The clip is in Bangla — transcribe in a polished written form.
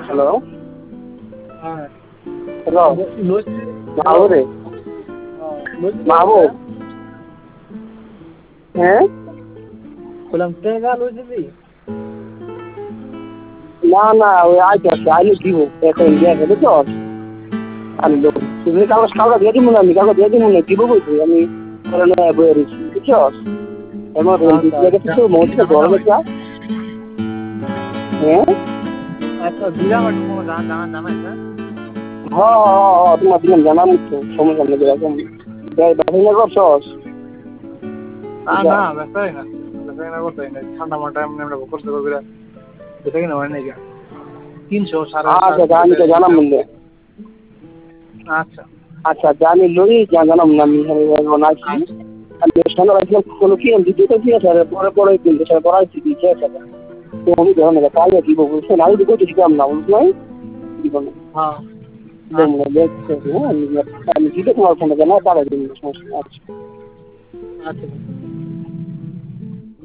হ্যালো হ্যাঁ হ্যালো লুজ মাহবুব রে লুজ মাহবুব হ্যাঁ বললাম টাকা লুজ দিবি না না ওই আইতে আইলে দিব এখন গিয়ে বুঝছো আমি তুমি কাগজ দিয়ে দিব না আমি কাগজ দিয়ে দিব না দিব বলছি আমি বয়ে রয়েছি বুঝছো এমন লেগে কিছু মধ্যে গরম একটা হ্যাঁ আচ্ছা বিরাম একটু জানা জানা তোমার দিলাম জানাম তো সমস্যা নেই এরকম বাহিনী করছস না ব্যস্ত না করতে না ঠান্ডা মাঠে আমরা করতে করবে এটা কি না হয় নাকি 300 আচ্ছা আমি তো জানাম বললে আচ্ছা আচ্ছা জানি লই জানাম না আমি নাকি আমি সামনে রাখলাম কোনো কি আমি দুটো কি আছে পরে পরে কিন্তু সেটা করাইছি দিয়েছে সেটা তো আমি ধরে নেব তাহলে দিব বলছে না আমি দুটো দিতাম না বুঝছ নাই দিব না হ্যাঁ আমি দিতে তোমার ফোনে জানা তারা দিন সমস্যা আচ্ছা আচ্ছা